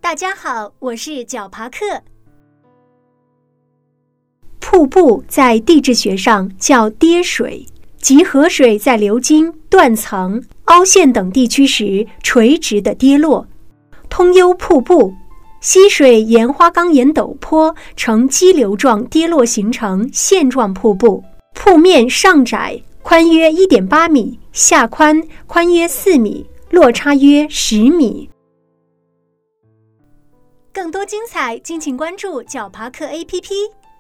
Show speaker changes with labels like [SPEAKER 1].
[SPEAKER 1] 大家好，我是绞爬客。瀑布在地质学上叫跌水，即河水在流经、断层、凹陷等地区时垂直的跌落。通幽瀑布，溪水沿花岗岩陡坡呈激流状跌落，形成线状瀑布，瀑面上窄，宽约 1.8 米，下宽约4米，落差约10米。更多精彩，敬请关注绞爬客 APP。